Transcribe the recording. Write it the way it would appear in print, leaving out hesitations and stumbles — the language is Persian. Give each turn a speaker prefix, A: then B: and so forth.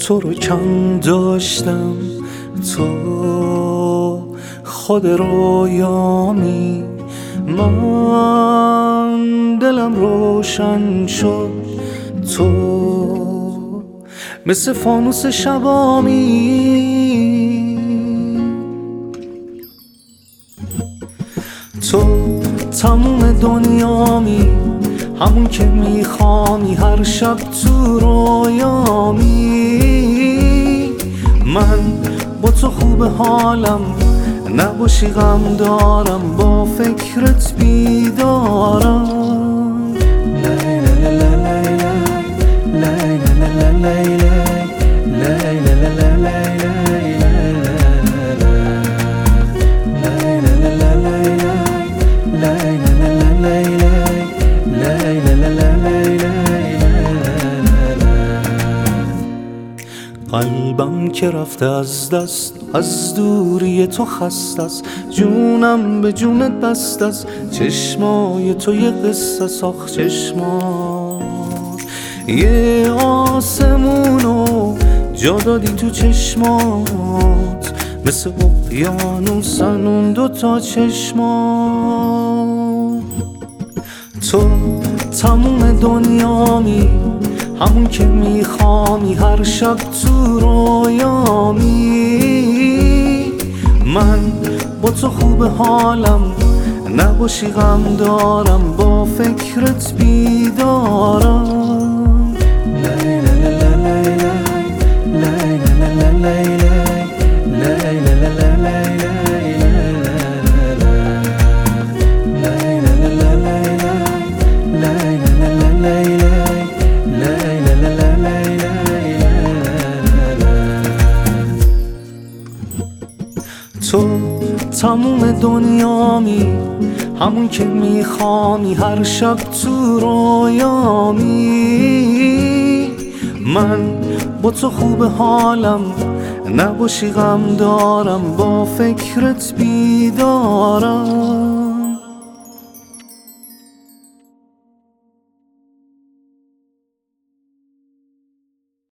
A: تو رو کم داشتم، تو خود رویامی، من دلم روشن شد، تو مثل فانوس شبامی، تو تموم دنیامی، همون که میخوامی، هر شب تو رویامی، من با تو خوب حالم، نباشی غم دارم، با فکرت بیدارم. قلبم که رفته از دست، از دوری تو خسته است، جونم به جونت بسته است، چشمای تو یه قصه است، آخ چشمات یه آسمونو جا دادی تو چشمات، مثل اقیانوسن اون دوتا چشمات، تو تموم دنیامی، همون که میخوامی، هر شب تو رویامی، من با تو خوب حالم، نباشی غم دارم، با فکرت بیدارم. تو تموم دنیامی، همون که میخوامی، هر شب تو رویامی، من با تو خوب حالم، نباشی غم دارم، با فکرت بیدارم.